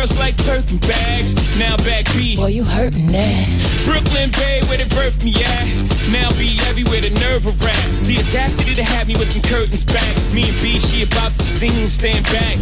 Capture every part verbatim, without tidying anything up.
scars like Birkin bags. Now back B. Boy, you hurtin' that. Brooklyn Bay, where they birthed me at. Now be everywhere, the nerve of rap. The audacity to have me with them curtains back. Me and B, she about to sting, stand back.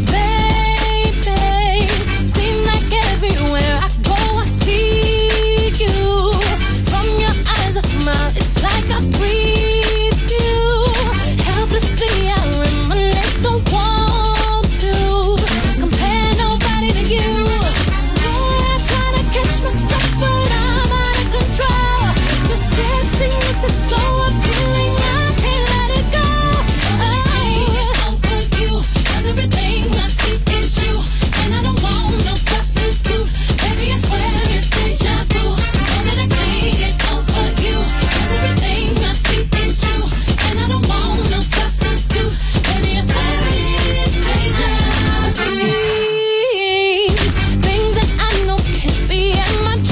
Baby, seem like everywhere I go, I see you. From your eyes, I smile, it's like I breathe you. Helplessly, I reminisce, don't want to compare nobody to you. Boy, I try to catch myself, but I'm out of control. Your sexiness is so appealing, I can't let it go. I can't get over you, 'cause everything I see is you, and I don't want no substitute. Baby, I swear it's deja vu. Know that I can't get over you, 'cause everything I see is you, and I don't want no substitute. Baby, I swear it's deja vu. Things that I know can't be, am I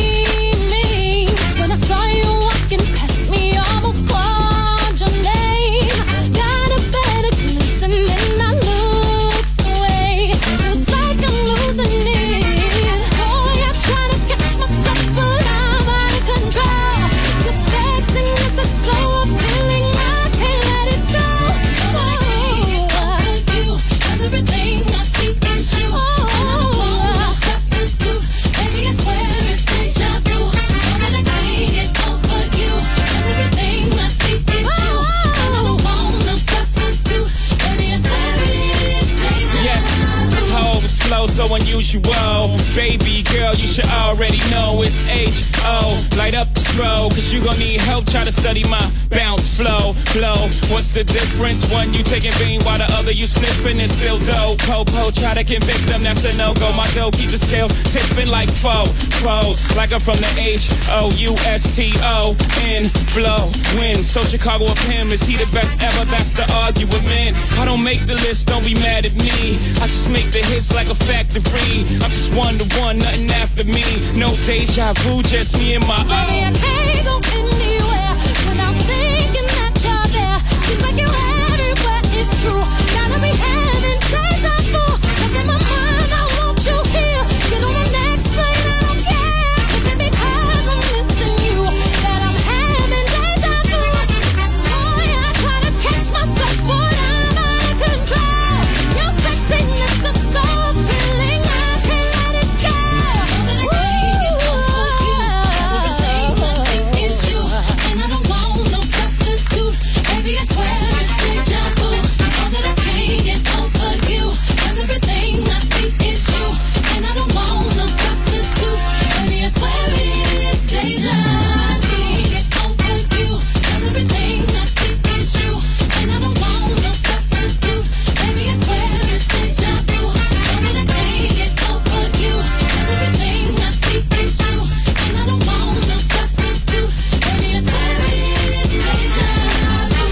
dreaming? When I saw you walking past me, almost called your name. Got a better glimpse and then I looked away. Feels like I'm losing it. Boy, I try to catch myself, but I'm out of control. Your sexiness is so appealing, I can't let it go. I can't get over you, 'cause everything I see is you, and I don't want no substitute. Baby, I swear it's deja vu. Know that I can't get over you, 'cause everything I see is you, and I don't want no substitute. Baby, I swear it's deja vu. Yes, I always flow so unusual. Baby girl, you should already know it's H O. Light up the strobe, 'cause you gon' need help. Try to study my bounce, flow, blow. What's the difference? One you taking vein while the other you sniffing. It's still dope. Po-po, try to convict them, that's a no-go. My dough keep the scales tipping like foe. Foes, like I'm from the H O U S T O N. Blow, win. So Chicago of him, is he the best ever? That's the argument, man. I don't make the list, don't be mad at me. I just make the hits like a factory. I'm just one to one, nothing after me. No deja vu, just me and my own. Baby, I can't go anywhere without thinking that you're there. Seems like you're everywhere, it's true. Gotta be having deja vu, 'cause in my mind I want you here. Get on the next plane, I don't care. 'Cause it's because I'm missing you that I'm having deja vu. Boy, I try to catch myself, but I'm out of control. Your sexiness is so appealing, I can't let it go. Know that I can't get over you, 'cause everything I see is you, and I don't want no substitute. Baby, I swear it's deja vu. Know that I can't get over you, 'cause everything I see is you, and I don't want no substitute. Baby, I swear it's deja vu. Can't get over you, 'cause everything I see is you, and I don't want no substitute. Baby, I swear it's deja vu. Know that I can't get over you, 'cause everything I see is you, and I don't want no substitute. Baby, I swear it's deja vu.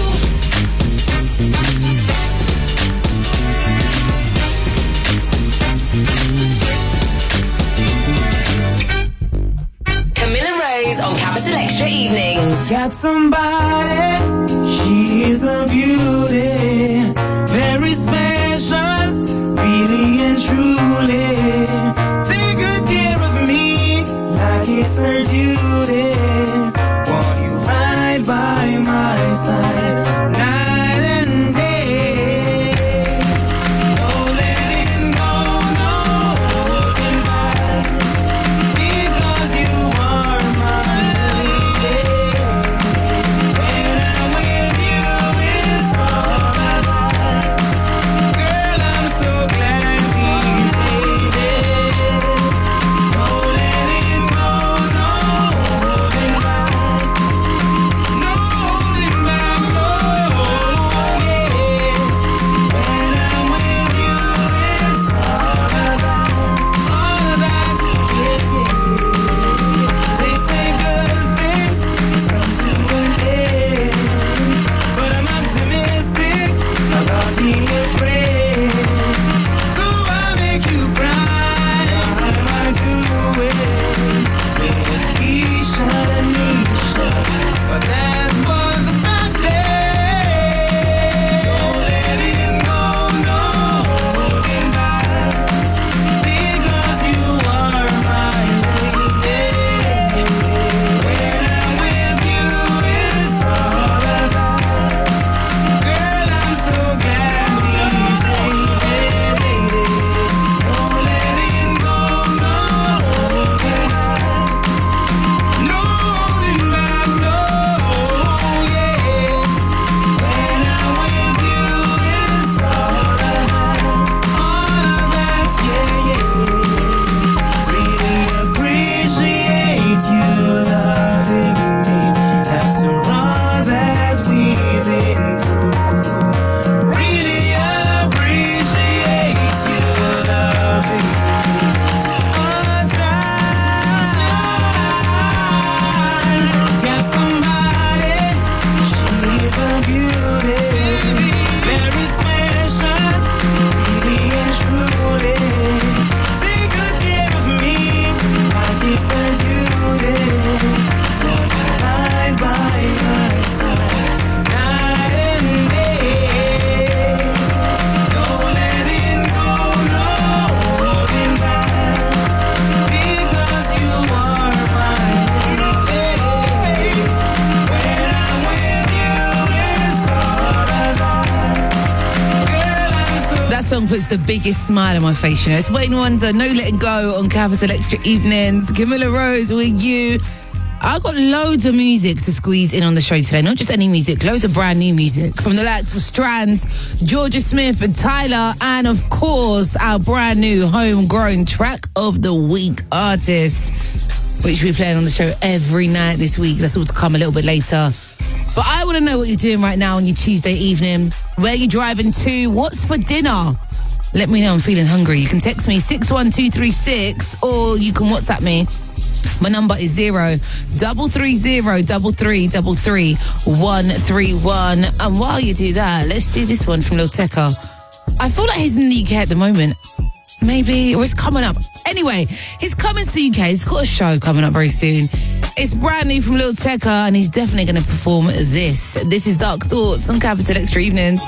Camilla Rose on Capital Extra Evenings. Got somebody, she's a beauty, very special, really and truly. Take good care of me, like it's her duty. Want you right by my side, night and day. No letting go, no holding back, because you are my lady. When I'm with puts the biggest smile on my face, you know. It's Wayne Wonder, No Letting Go on Capital Extra Evenings. Camilla Rose with you. I've got loads of music to squeeze in on the show today. Not just any music, loads of brand new music from the likes of Strands, Georgia Smith and Tyler, and of course, our brand new homegrown track of the week artist, which we're playing on the show every night this week. That's all to come a little bit later. But I want to know what you're doing right now on your Tuesday evening. Where you driving to? What's for dinner? Let me know. I'm feeling hungry. You can text me six one two three six or you can WhatsApp me. My number is zero double three zero double three double three one three one. And while you do that, let's do this one from Lil Tecca. I feel like he's in the U K at the moment. Maybe, or it's coming up. Anyway, he's coming to the U K. He's got a show coming up very soon. It's brand new from Lil Tecca, and he's definitely going to perform this. This is Dark Thoughts on Capital Extra Evenings.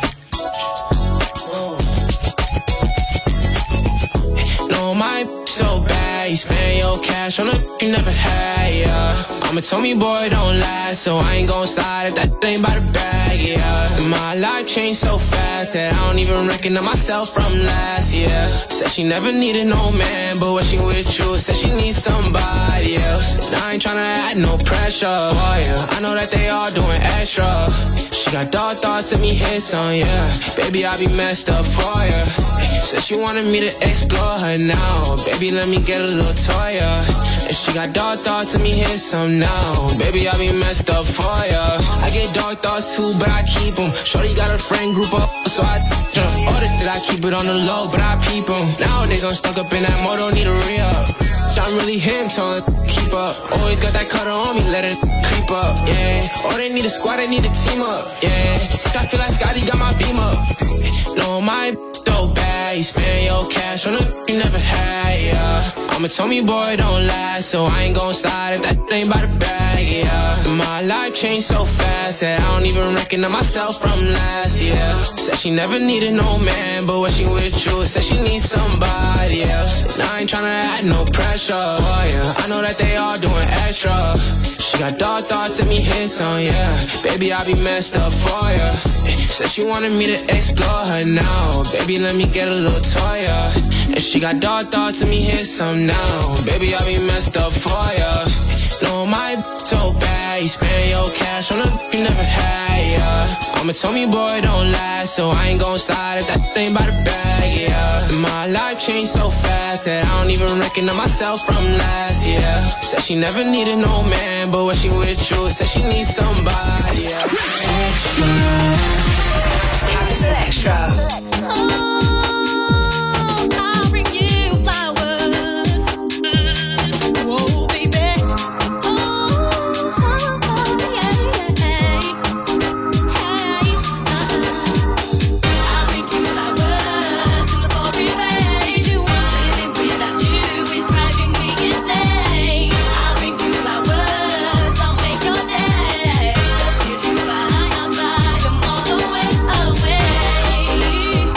No, my so bad. You spend your cash on a you never had, yeah. Mama told me, boy, don't lie, so I ain't gon' slide if that ain't by the bag, yeah. And my life changed so fast that I don't even recognize myself from last year. Said she never needed no man, but when she with you, said she needs somebody else. And I ain't tryna add no pressure for you. I know that they all doing extra. She got dark thoughts, let me hit some, yeah. Baby, I be messed up for you. Said she wanted me to explore her now. Baby, let me get a little toy, yeah. And she got dark thoughts, let me hit some now. Baby, I be messed up for ya. I get dark thoughts too, but I keep them. Shorty got a friend group up, so I jump. Order that I keep it on the low, but I peep them. Nowadays I'm stuck up in that mode, don't need a re-up. I'm really him, telling keep up. Always got that cutter on me, let it creep up, yeah. Or they need a squad, they need a team up, yeah. I feel like Scotty got my beam up. No, my so bad, you spend your cash on a you never had, yeah. Mama told me, boy, don't lie, so I ain't gon' slide if that ain't by the bag, yeah. And my life changed so fast that I don't even recognize myself from last year. Said she never needed no man, but when she with you, said she needs somebody else. And I ain't tryna add no pressure, oh yeah. I know that they all doing extra. She got dark thoughts, let me hit some, yeah. Baby, I be messed up for ya. Said she wanted me to explore her now. Baby, let me get a little toy, yeah. And she got dark thoughts, let me hit some now. Baby, I be messed up for ya. No, my so bad, you spend your cash on a you never had, yeah. Mama told me, boy, don't lie, so I ain't gon' slide if that ain't by the bag, yeah. And my life changed so fast that I don't even recognize myself from last year. Said she never needed no man, but when she with you, said she needs somebody, yeah. Capital Extra. Away.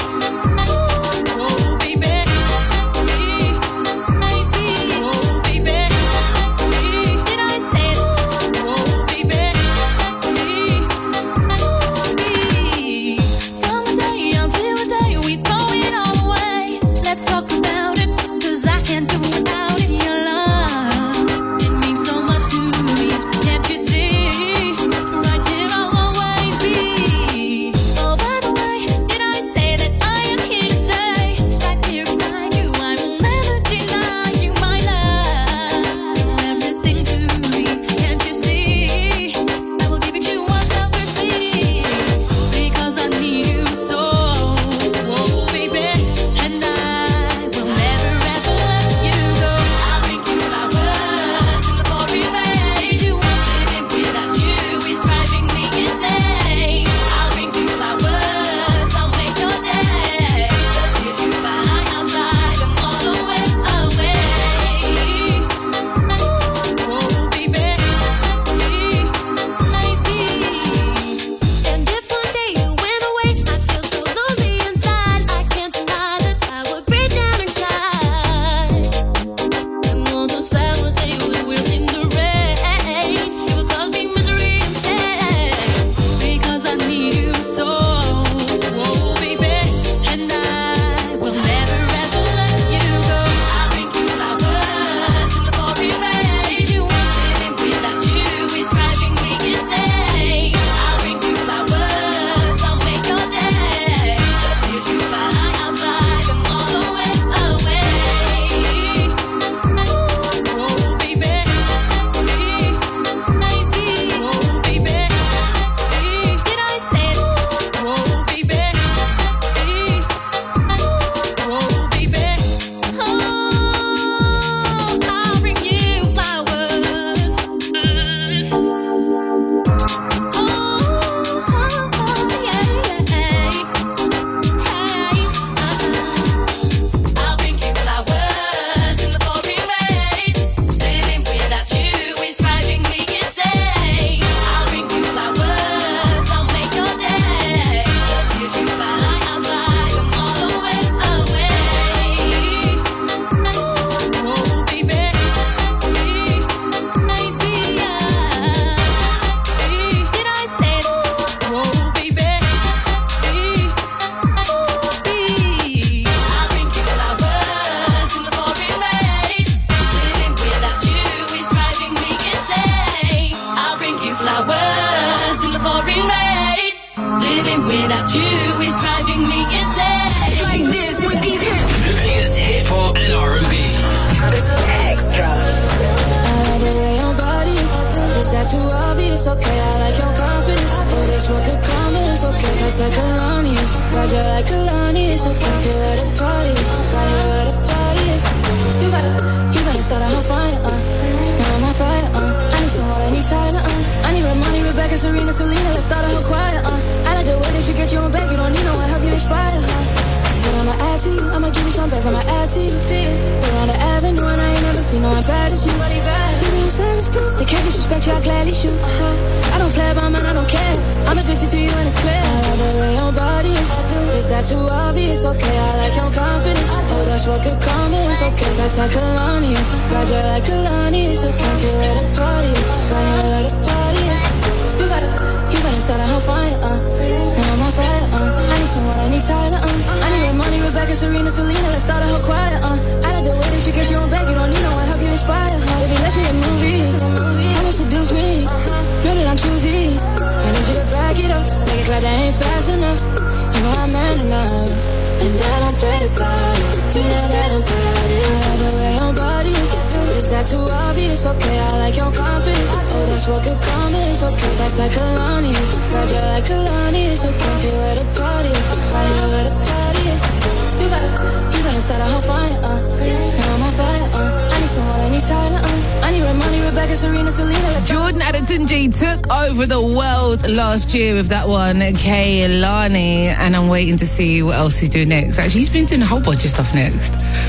without you is driving me insane. Like this with these hits. The latest hip hop and R and B. Capital Extra. I like the way your body is. Is that too obvious? Okay, I like your confidence. Oh, that's what could come is. Okay, like like Kalani is. Roger like Kalani is. Okay, here where the party is. Right here where the party is. You better, you better start a whole fire, uh. Now I'm on fire, uh. I need some water, I need Tyler, uh. I need Ramani, Rebecca, Serena, Selena. Let's start a whole choir, uh. I like the way that you get your own back. You don't need no one, help you inspire, uh. But I'ma add to you, I'ma give you some best, I'ma add to you, to you. We're on the avenue and I ain't never seen no one bad as you. Baby, I'm serious too, they can't disrespect you, I gladly shoot. Uh-huh. I don't play about mine, I don't care. I'm addicted to you and it's clear. I love the way your body is. Is that too obvious? Okay, I like your confidence. Oh, that's what could come is. Okay, like like Kalani is. Roger like Kalani is. Okay, get where the party is. Right here where the party is. You better, you better start a whole fire, uh. Now I'm on fire, uh. I need someone, I need Tyler, uh. I need Ramani, Rebecca, Serena, Selena. Let's start a whole choir, uh. I like the way that you get your own back. You don't need no one, help you inspire, uh. Baby, let's make a movie. Come and seduce me. Know that I'm choosy. I need you to back it up. Make it clear that ain't fast enough. You know I'm man enough. And I don't play about it. You know that I'm proud of it. I like the way your body is. Is that too obvious? Okay, I like your confidence. Oh, that's what could come is. Okay, like like Kalani is. Roger like Kalani is. Okay, here where the party is. Right here where the party is. You better, you better start a whole fire, uh. Now I'm on fire, uh. I need someone, I need Tyler, uh. I need Ramani, Rebecca, Serena, Selena. Let's Jordan Adetunji took over the world last year with that one, Kehlani, and I'm waiting to see what else he's doing next. Actually, he's been doing a whole bunch of stuff next.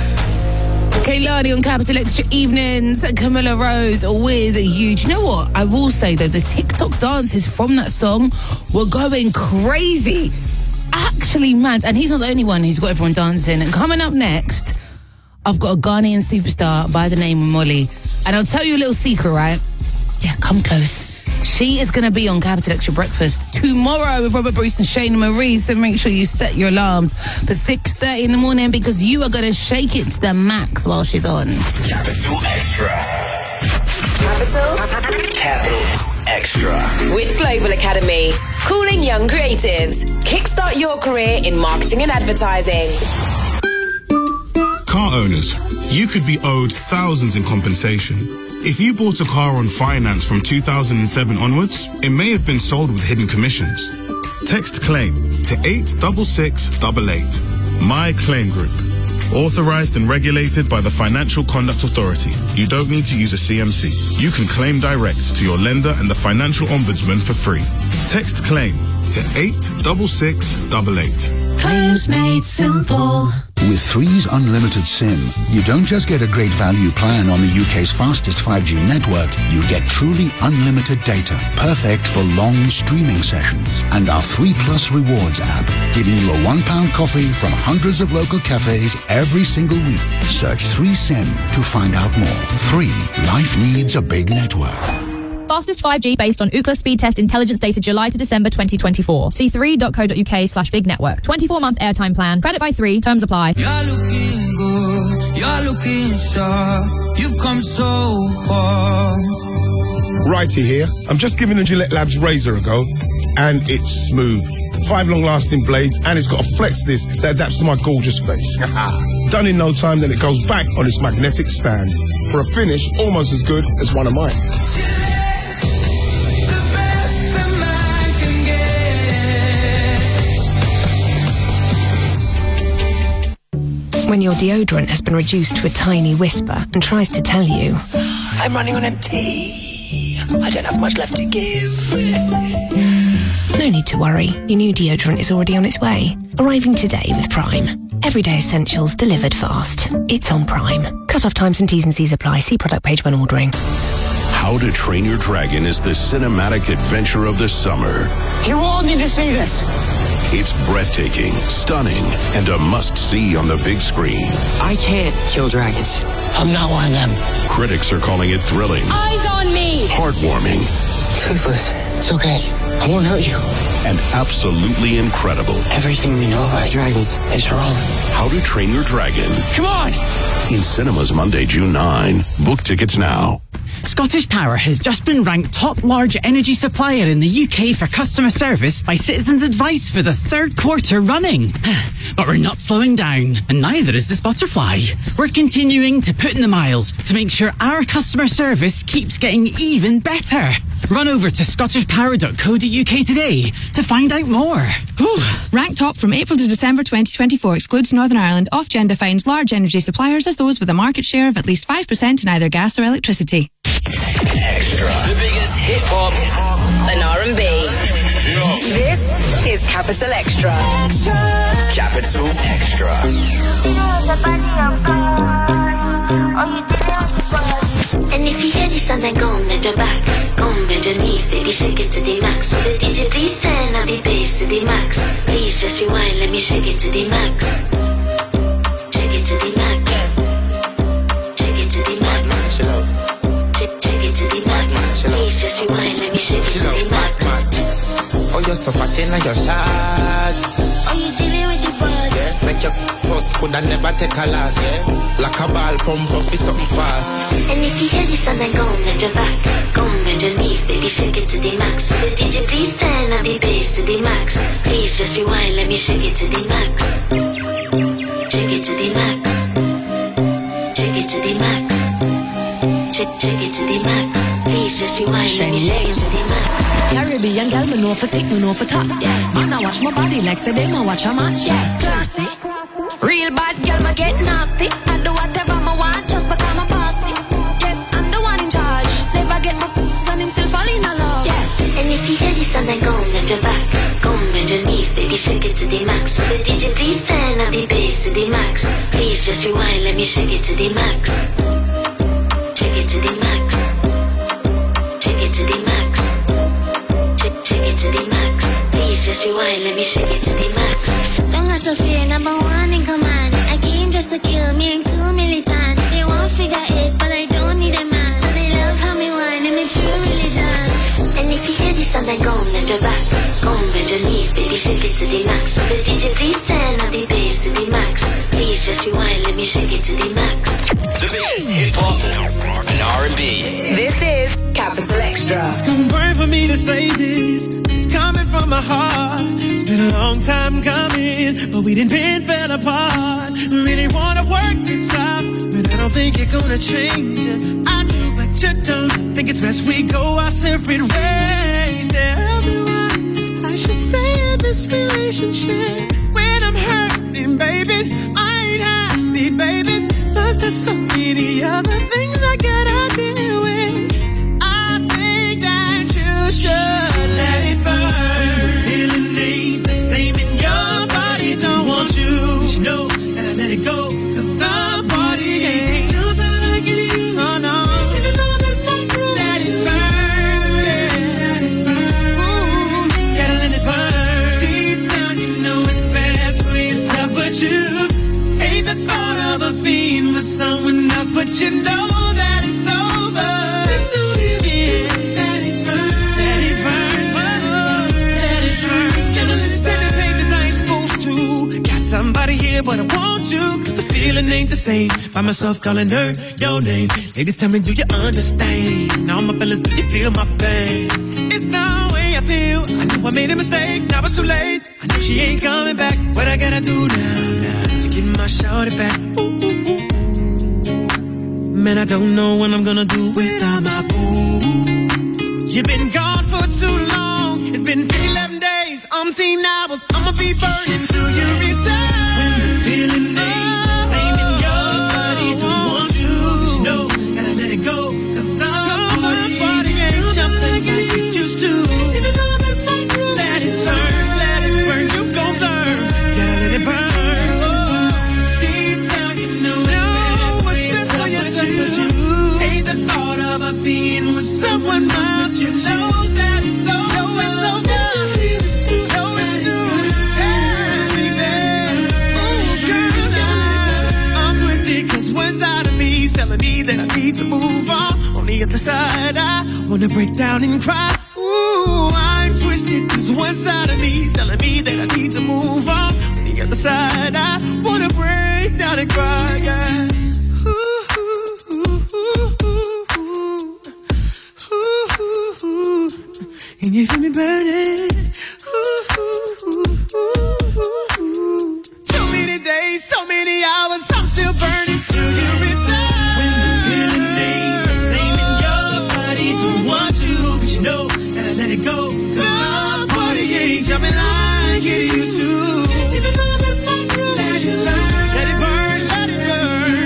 Kehlani on Capital Extra Evenings, Camilla Rose with You. Do you know what? I will say though, the TikTok dances from that song were going crazy. Actually mad. And he's not the only one who's got everyone dancing. And coming up next, I've got a Ghanaian superstar by the name of Molly. And I'll tell you a little secret, right? Yeah, come close. She is going to be on Capital Extra Breakfast tomorrow with Robert Bruce and Shayna Marie. So make sure you set your alarms for six thirty in the morning because you are going to shake it to the max while she's on. Capital Extra. Capital. Capital Extra. With Global Academy. Calling young creatives. Kickstart your career in marketing and advertising. Car owners, you could be owed thousands in compensation. If you bought a car on finance from two thousand seven onwards, it may have been sold with hidden commissions. Text CLAIM to eight six six eight eight. My Claim Group. Authorized and regulated by the Financial Conduct Authority. You don't need to use a C M C. You can claim direct to your lender and the Financial Ombudsman for free. Text CLAIM to eight six six eight eight. Claims made simple. With Three's Unlimited SIM, you don't just get a great value plan on the U K's fastest five G network, you get truly unlimited data, perfect for long streaming sessions. And our three Plus Rewards app, giving you a one pound coffee from hundreds of local cafes every single week. Search three SIM to find out more. Three, life needs a big network. Fastest five G based on Ookla speed test intelligence data July to December twenty twenty-four. See three dot co dot uk slash big network. twenty-four month airtime plan. Credit by three. Terms apply. You're looking good. You're looking sharp. You've come so far. Righty here. I'm just giving the Gillette Labs razor a go, and it's smooth. Five long-lasting blades, and it's got a flex disc that adapts to my gorgeous face. Done in no time, then it goes back on its magnetic stand for a finish almost as good as one of mine. When your deodorant has been reduced to a tiny whisper and tries to tell you, I'm running on empty, I don't have much left to give. No need to worry, your new deodorant is already on its way. Arriving today with Prime. Everyday essentials delivered fast. It's on Prime. Cut-off times and T's and C's apply. See product page when ordering. How to Train Your Dragon is the cinematic adventure of the summer. You all need to see this. It's breathtaking, stunning, and a must-see on the big screen. I can't kill dragons. I'm not one of them. Critics are calling it thrilling. Eyes on me! Heartwarming. Toothless. It's okay. I won't hurt you. And absolutely incredible. Everything we know about dragons is wrong. How to Train Your Dragon. Come on! In cinemas Monday, June ninth. Book tickets now. Scottish Power has just been ranked top large energy supplier in the U K for customer service by Citizens Advice for the third quarter running. But we're not slowing down, and neither is this butterfly. We're continuing to put in the miles to make sure our customer service keeps getting even better. Run over to scottish power dot co dot uk today to find out more. Whew. Ranked top from April to December twenty twenty-four excludes Northern Ireland. Ofgem defines large energy suppliers as those with a market share of at least five percent in either gas or electricity. Extra. The biggest hip hop and R and B. This is Capital Extra. Extra. Capital Extra. And if you hear this and then go on bend your back, go on bend your knees, baby, shake it to the max. So the D J please turn up the bass to the max. Please just rewind, let me shake it to the max. Shake it to the max. Shake it to the max. Shake it to the max. Please just rewind, let me shake it to the max. Oh, you're so fat in your shots. Oh, you dealing with the boss? Yeah. Make your first could I never take a last. Yeah. Like a ball pump up, be something fast. And if you hear this and then go on bend your back, go on bend your knees, baby, shake it to the max. The D J please turn up the bass to the max. Please just rewind, let me shake it to the max. Shake it to the max. Shake it to the max. Shake, shake it to the max. Please just rewind, let me shake it to the max. Caribbean girl, me know for tick, me know for top. Yeah, man, I watch my body like say them, I watch a match. Yeah, classy. Real bad girl, me get nasty. I do whatever I want just because I'm bossy. Yes, I'm the one in charge. Never get my f***s and him still falling in love. Yeah. And if you hear this and then go on bend your back, go on bend your knees, baby, shake it to the max. The D J please turn up the bass to the max. Please just rewind, let me shake it to the max. Shake it to the max. Shake it to the max. Shake it to the max. Please just rewind, let me shake it to the max. Don't got to fear, number one in command. I came just to kill me, ain't too militant. They won't figure eight, but I don't need a man. Still they love how me whine, and me true religion. And if you hear this and then go on bend your back, go on bend your knees, baby, shake it to the max. The D J please turn up the bass to the max. Please just rewind, let me shake it to the max. The biggest hip hop and R and B. This is Capital Extra. It's gonna burn for me to say this. It's coming from my heart. It's been a long time coming, but we didn't been fell apart. Really wanna work this out, but I don't think you're gonna change it. I do, but you don't. Think it's best we go our separate ways. Tell me why I should stay in this relationship when I'm hurting, baby. I ain't happy, baby. Plus there's so many other things I gotta deal with. I think that you should let it burn. The feeling ain't the same in your body. Don't want you, but you know that I let it go. Cause the party ain't jumping like it used. Oh no, even though that's my groove. Let it burn, let it burn. Ooh, gotta let it burn. Deep down you know it's best for yourself, but you hate the thought of a being with someone else, but you know that it's over. Yeah, let it burn, let it burn, oh, let it burn. Gotta listen to pages I ain't supposed to. Got somebody here, but I want you, cause the feeling ain't the same. Find myself calling her your name. Ladies, tell me, do you understand? Now my fellas, do you feel my pain? It's the way I feel. I knew I made a mistake, now it's too late. I know she ain't coming back. What I gotta do now, now to get my shawty back? Ooh, ooh, ooh. Man, I don't know what I'm gonna do without my boo. You've been gone for too long. It's been eleven days, umpteen hours. I'ma be burning till you return. When the feeling ain't the same in your body, don't want you, but you know, gotta let it go. Cause the party, party ain't jumping like it used to. Even though that's my groove, let it burn, let it burn. You gon' learn, gotta let it burn. Being with someone else, you know that it's over. Know it's over. Know it's new. Yeah, baby. Oh, girl, now I'm twisted, cause one side of me is telling me that I need to move on. On the other side, I wanna break down and cry. Ooh, I'm twisted, cause one side of me is telling me that I need to move on. On the other side, I wanna break down and cry, yeah. Ooh, ooh, ooh, ooh, ooh. burning. Ooh, ooh, ooh, ooh, ooh. So many days, so many hours, I'm still burning till you return. When the feeling ain't the same in your body, don't want to, but you know, gotta let it go. The party ain't jumping line, get used to. Even though that's not true, let it burn. Let it burn, let it burn.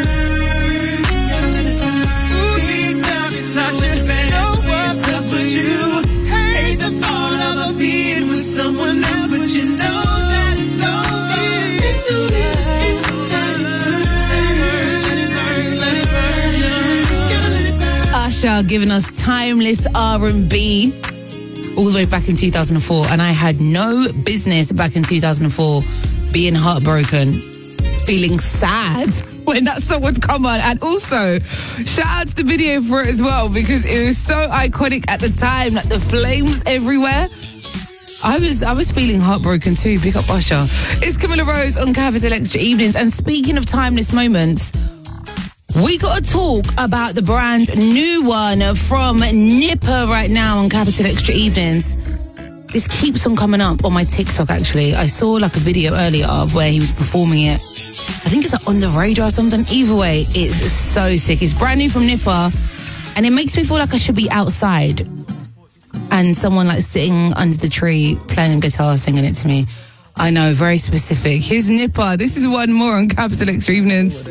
Ooh, deep down inside your bed, no one else but you. Hate the thought of being with someone else, but you know that it's over. Into this, let it burn, let it burn, let it burn, let it burn. Usher giving us timeless R and B all the way back in two thousand four, and I had no business back in two thousand four being heartbroken, feeling sad when that song would come on. And also, shout out to the video for it as well, because it was so iconic at the time, like the flames everywhere. I was I was feeling heartbroken too. Big up Usher. It's Camilla Rose on Capital Extra Evenings. And speaking of timeless moments, we got to talk about the brand new one from Nipper right now on Capital Extra Evenings. This keeps on coming up on my TikTok, actually. I saw like a video earlier of where he was performing it. I think it's like on the radio or something. Either way, it's so sick. It's brand new from Nipper, and it makes me feel like I should be outside and someone like sitting under the tree playing a guitar singing it to me. I know, very specific. Here's Nipper. This is one more on Capital Extra Evenings.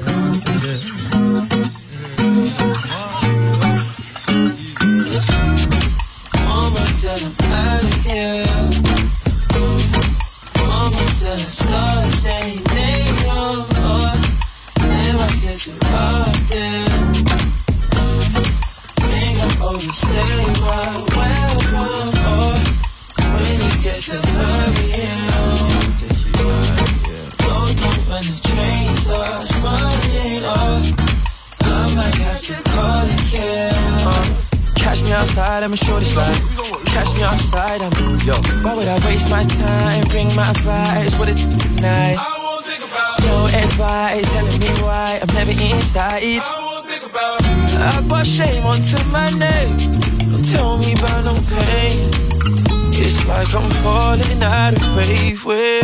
Catch me outside, I'm a shorty slide. Catch me outside, I'm yo. Why would I waste my time? Bring my vibes for the night. I won't think about no advice telling me why I'm never inside. I won't think about I brought shame onto my name. Don't tell me about no pain. It's like I'm falling out of faith with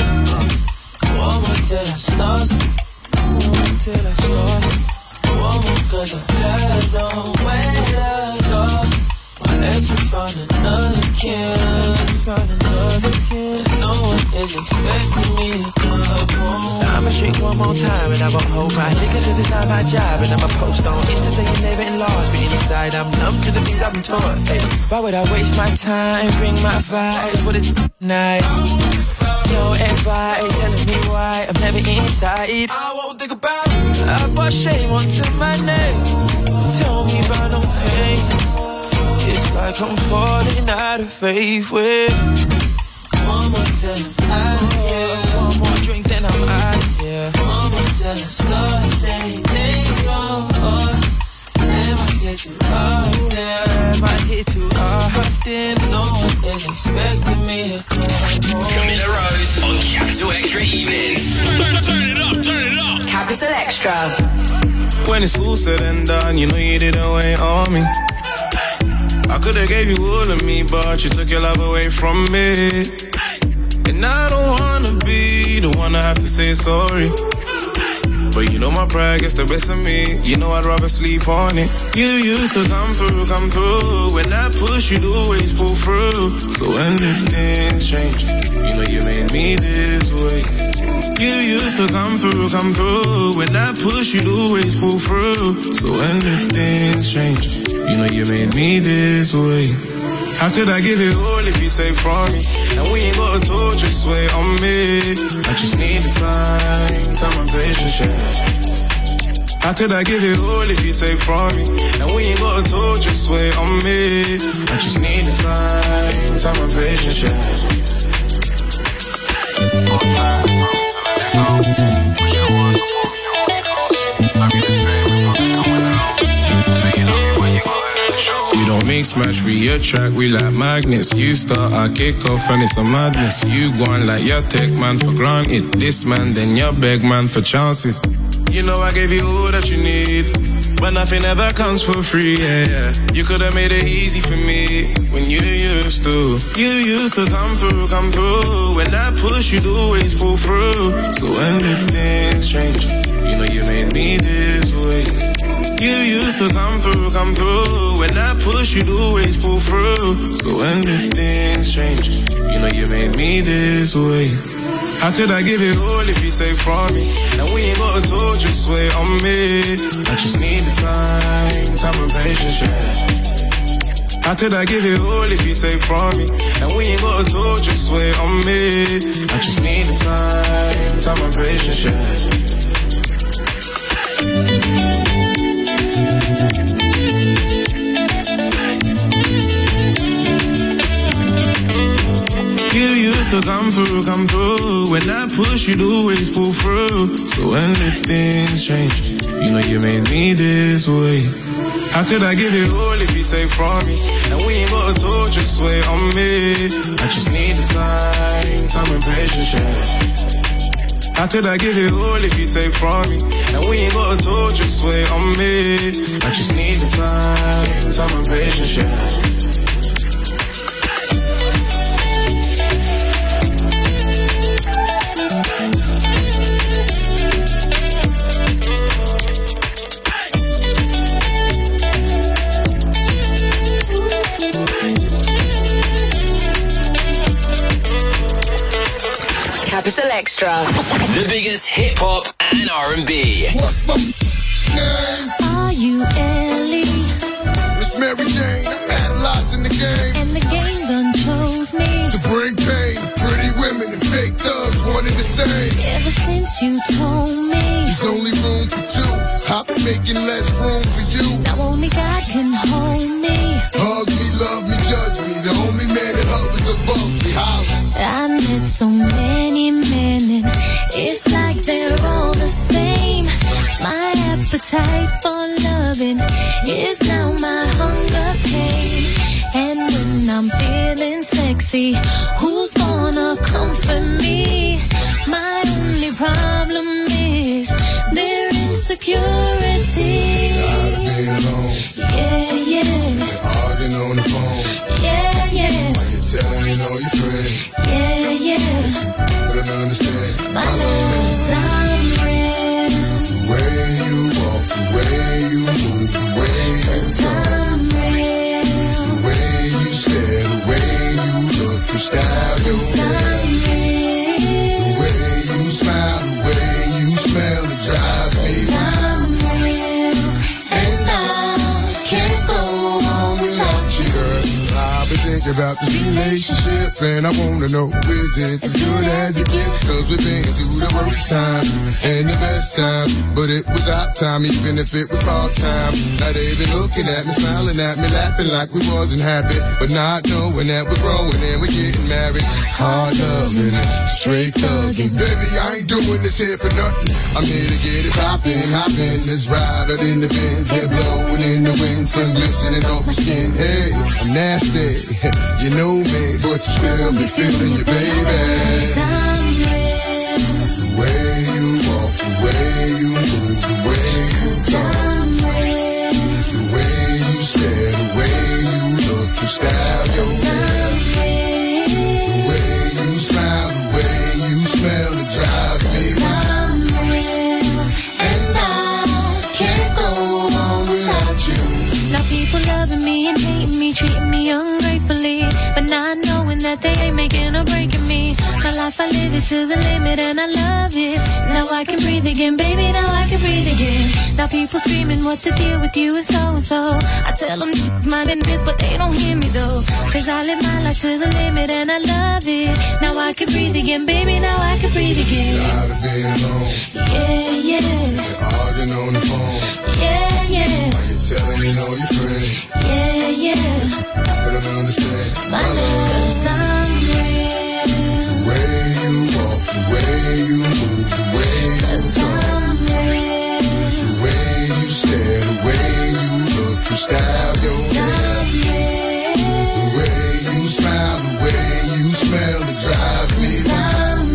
one more till I start. One more till I start. One more cause I had nowhere to go. My ex has found another kid. Found another kid. No one is expecting me to come home. So I'ma drink one more time and I won't hold my liquor cause it's not my job. And I'ma post on Insta saying never enlarged, but inside I'm numb to the things I've been taught. Hey, why would I waste my time? Bring my vibes for the night. No advice telling me why I'm never inside. I won't think about it. I brought shame onto my name. Tell me about no pain. It's like I'm falling out of faith with one more till I'm out of here. One more drink then I'm out of here. One more till the stars say name. Am I here too often? Am I here too often? No one is expecting me to come home. Camilla Rose on Capital Extra Evenings. Turn it up, turn it up. Capital Extra. When it's all said and done, you know you didn't wait on me. I could've gave you all of me, but you took your love away from me. And I don't wanna be the one to have to say sorry. But you know my pride gets the best of me. You know I'd rather sleep on it. You used to come through, come through. When I push, you'd always pull through. So when did things change? You know you made me this way. You used to come through, come through. When I push, you'd always pull through. So when did things change? You know you made me this way. How could I give it all if you take from me? And we ain't got a torture sway on me. I just need the time, time and patience, yeah. How could I give it all if you take from me? And we ain't got a torture sway on me. I just need the time, time and patience, yeah. All time, time to let it go. Wish it was upon me, hold me close. I be the same if I'm coming out. So you know me when you go ahead and show. We don't mix match, we attract, we like magnets. You start, I kick off, and it's a madness. You go on like your tech man for granted. This man, then your beg man for chances. You know I gave you all that you need. but nothing ever comes for free, yeah, yeah. You could've made it easy for me when you used to. You used to come through, come through. When I push, you'd always pull through. So when did things change? You know you made me this way. You used to come through, come through. When I push, you'd always pull through. So when did things change? You know you made me this way. How could I give it all if you take from me? And we ain't got a talk, just wait on me. I just need the time, time and patience, yeah. How could I give it all if you take from me? And we ain't got a talk, just wait on me. I just need the time, time and patience, yeah. You used to come through, come through. When I push, you'd always pull through. So when did things change? You know you made me this way. How could I give it all if you take from me? And we ain't got a talk, just wait on me. I just need the time, time and patience, yeah. How could I give it all if you take from me? And we ain't got a talk, just wait on me. I just need the time, time and patience, yeah. Capital Extra. The biggest hip hop and R and B. What's my name? Are you Ellie? Miss Mary Jane, analyzing the game. And the game done chose me to bring pain. Pretty women and fake thugs, one and the same. Ever since you told me there's only room for two, I've been making less room for you. Now only God can hold me. Hug me, love me, judge me. The only man that hovers above me. Holla. I met so many men and it's like they're all the same. My appetite for loving is now my hunger pain. And when I'm feeling sexy, who's gonna comfort me? My only problem is their insecurity. Tired of being alone. Yeah, yeah. Arguing on the phone. Yeah, yeah. Why you telling me all your friends? Yeah, yeah. But I don't understand. My love is I'm real. The way you walk, the way you move, the way you talk. I'm real. The way you stare, the way you look, your style, your hair. The way you smile, the way you smell, it drives me wild. I'm real. And I can't go on without you, girl. I've been thinking about this relationship and I wanna know, is it as good as it gets? Cause we've been through the worst times and the best times, but it was our time even if it was part-time. Now they been looking at me, smiling at me, laughing like we wasn't happy, but not knowing that we're growing and we're getting married. Hard loving, straight thugging. Baby, I ain't doing this here for nothing. I'm here to get it poppin', hoppin'. Let's ride out in the Benz, head blowing in the wind, sun glistening off my skin. Hey, I'm nasty, you know me, but you still be feeling you, baby. I'm real. The way you walk, the way you move, the way you talk, the way you stare, the way you look, your style, your hair, the way you smile, the way you smell, it drives me wild. And I can't go on without you. Now people loving me and hating me, treating me ungratefully, but not knowing that they ain't making or breaking me. My life, I live it to the limit and I love it. Now I can breathe again, baby, now I can breathe again. Now people screaming what the deal with you is so-so. I tell them it's my business, but they don't hear me though. Cause I live my life to the limit and I love it. Now I can breathe again, baby, now I can breathe again. Tired of being alone. Yeah, yeah. Arguing on the phone. Yeah, yeah. Why you telling me all your friends? Yeah, yeah. But I don't understand. My love, cause I'm real. The way you walk, the way you move, the way you talk, the way you stare, the way you look, your style, your hair, the way you smile, the way you smell, it drives me wild.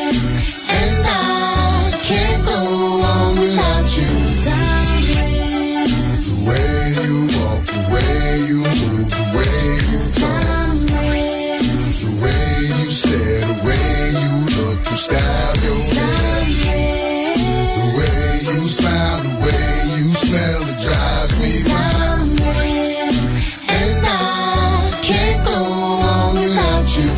And I can't go on without you. The way you move, the way you talk, the way you stare, the way you look, you style your hair. The way you smile, the way you smell, it drives me wild. And I can't go on without you.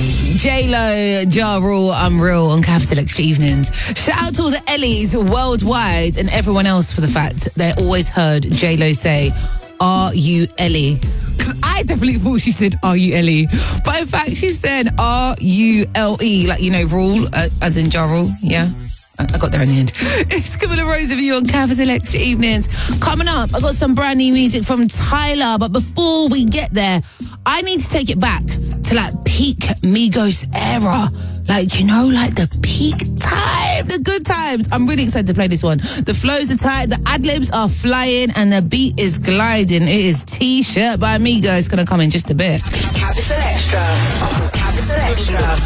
J-Lo, Ja Rule, I'm Real on Capital Extra Evenings. Shout out to all the Ellies worldwide and everyone else for the fact they always heard J-Lo say, are you Ellie? Because I definitely thought she said, are you Ellie? But in fact, she said, R U L E, like, you know, Rule, uh, as in Ja Rule, yeah? I got there in the end. It's Camilla Rose of you on Capital Extra Evenings. Coming up, I got some brand new music from Tyler, but before we get there, I need to take it back to like peak Migos era. Like, you know, like the peak time, the good times. I'm really excited to play this one. The flows are tight, the ad-libs are flying, and the beat is gliding. It is T-Shirt by Migos. It's going to come in just a bit. Capital Extra. Capital Extra.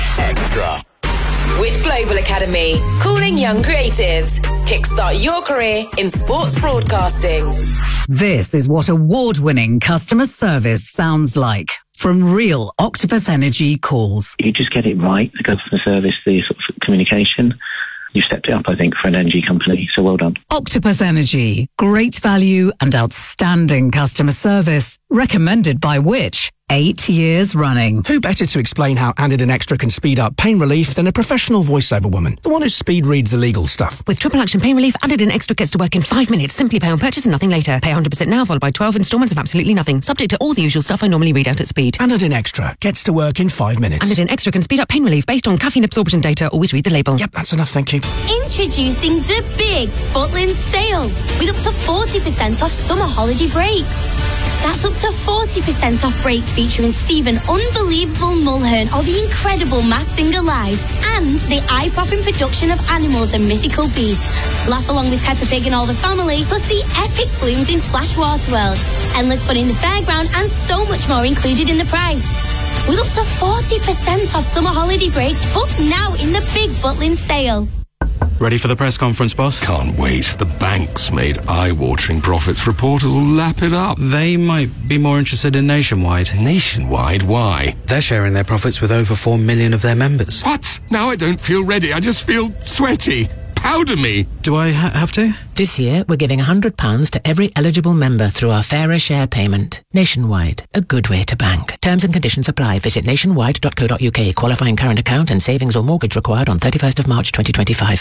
Extra. With Global Academy, calling young creatives. Kickstart your career in sports broadcasting. This is what award-winning customer service sounds like from real Octopus Energy calls. You just get it right, the customer service, the sort of communication. You stepped it up, I think, for an energy company, so well done. Octopus Energy, great value and outstanding customer service, recommended by which? Eight years running. Who better to explain how Anadin Extra can speed up pain relief than a professional voiceover woman? The one who speed reads the legal stuff. With triple action pain relief, Anadin Extra gets to work in five minutes. Simply pay on purchase and nothing later. Pay one hundred percent now, followed by twelve instalments of absolutely nothing. Subject to all the usual stuff I normally read out at speed. Anadin Extra gets to work in five minutes. Anadin Extra can speed up pain relief based on caffeine absorption data. Always read the label. Yep, that's enough, thank you. Introducing the big Butlins sale with up to forty percent off summer holiday breaks. That's up to forty percent off breaks featuring Stephen Unbelievable Mulhern or the incredible Masked Singer Live and the eye-popping production of Animals and Mythical Beasts. Laugh along with Peppa Pig and all the family, plus the epic flumes in Splash Water World, endless fun in the fairground and so much more included in the price. With up to forty percent off summer holiday breaks, book now in the big Butlins sale. Ready for the press conference, boss? Can't wait. The bank's made eye-watering profits. Reporters will lap it up. They might be more interested in Nationwide. Nationwide? Why? They're sharing their profits with over four million of their members. What? Now I don't feel ready. I just feel sweaty. Powder me. Do I ha- have to? This year, we're giving one hundred pounds to every eligible member through our Fairer Share payment. Nationwide, a good way to bank. Terms and conditions apply. Visit nationwide dot co dot uk. Qualifying current account and savings or mortgage required on thirty-first of March twenty twenty-five.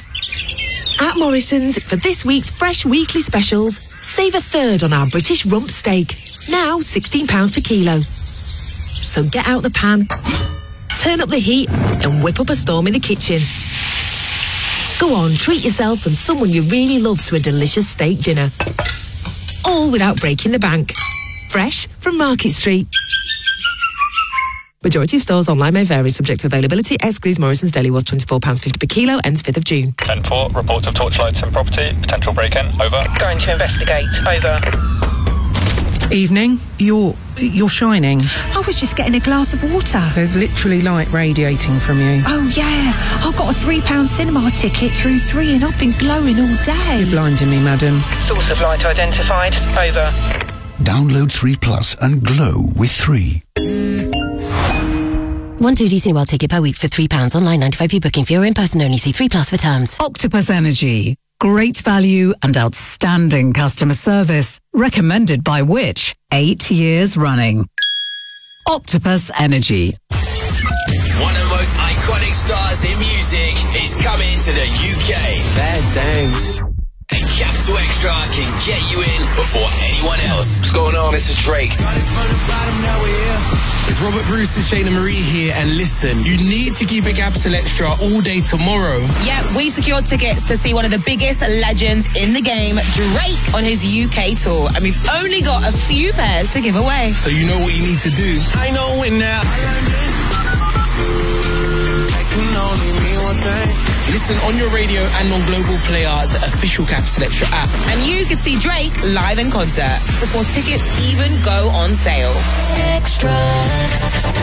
At Morrison's, for this week's fresh weekly specials, save a third on our British rump steak. Now sixteen pounds per kilo. So get out the pan, turn up the heat and whip up a storm in the kitchen. Go on, treat yourself and someone you really love to a delicious steak dinner. All without breaking the bank. Fresh from Market Street. Majority of stores online may vary, subject to availability. Excludes Morrison's Deli was twenty-four pounds fifty per kilo, ends fifth of June. ten four, reports of torchlights in property, potential break-in, over. Going to investigate, over. Evening, you're, you're shining. I was just getting a glass of water. There's literally light radiating from you. Oh yeah, I got a three pound cinema ticket through three and I've been glowing all day. You're blinding me, madam. Source of light identified, over. Download three Plus and glow with three. One two D Cineworld ticket per week for three pounds. Online ninety-five p booking fee or in person only. See three Plus for terms. Octopus Energy. Great value and outstanding customer service. Recommended by which? Eight years running. Octopus Energy. One of the most iconic stars in music is coming to the U K. Bad things. And Capital Extra can get you in before anyone else. What's going on? This is Drake. It's Robert Bruce and Shayna Marie here, and listen, you need to keep it Capital Extra all day tomorrow. Yeah, we've secured tickets to see one of the biggest legends in the game, Drake, on his U K tour, and we've only got a few pairs to give away. So you know what you need to do. I know it now. I can only mean one thing. Listen on your radio and on Global Player, the official Capital Extra app. And you could see Drake live in concert before tickets even go on sale. Extra.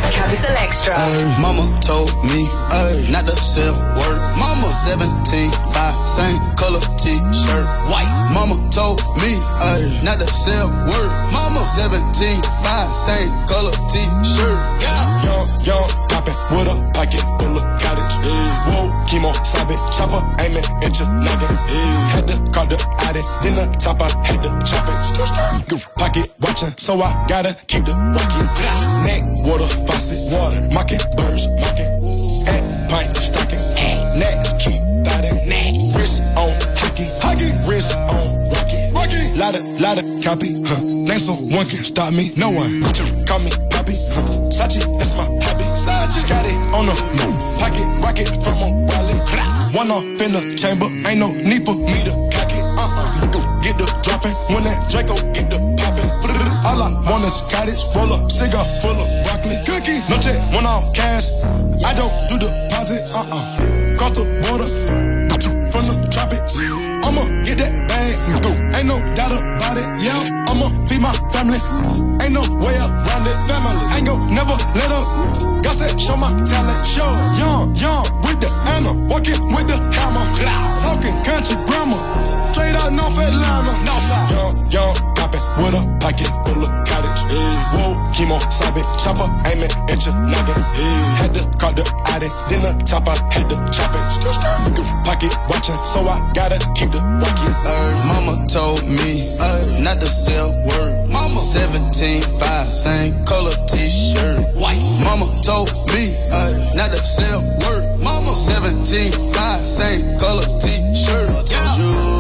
Capital Extra. Ay, mama told me ay, not to sell word. Mama seventeen, five, same color t-shirt, white. Mama told me ay, not to sell word. Mama seventeen, five, same color t-shirt. Yeah. Young, young, poppin' with a pocket full of cottage. Yeah. Whoa, chemo, sabe, chopper, aiming at your noggin. Yeah. Had to call the addict, then the top I had to chop it. Pocket watching, so I gotta keep the rocket. Neck, water, faucet, water, mocking, birds, mocking. At pint, stocking, next, keep biting. Wrist on hockey, hockey, wrist on rocket, rocket. Lotta, lotta, copy, huh? Name someone can stop me, no one. Call me Poppy, huh? Sachi, that's my hobby. Sachi, got it on the move. Pocket, rocket from a wallet. One off in the chamber, ain't no need for me to cock it. Uh-uh, get the dropping, when that Draco get the popping. All I want is cottage, roll up, cigar full of broccoli. Cookie, no check, one off cash. I don't do deposits, uh-uh. Cross the border, from the tropics. I'ma get that bag, go. Ain't no doubt about it, yeah. I'ma feed my family, ain't no way around it. Family, ain't gon' never let up. God said, show my talent, show. Young, young, with the Anna, walking with the hammer. Talking country grammar, straight out North Atlanta. Northside. Young, young, poppin' with a pocket full of cottage. Hey. Whoa, chemo, sabe, chopper, aiming at your noggin. Hey. Had to call the addict, then the top I had to chop it. Pocket watching, so I gotta keep the rocket. Ay, mama told me ay, not to sell word. Mama seventeen, five, same color t-shirt, white. Mama told me ay, not to sell word. Mama seventeen, five, same color t-shirt. Yeah.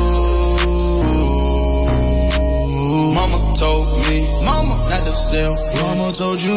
Mama told me, mama not to sell. Mama told you.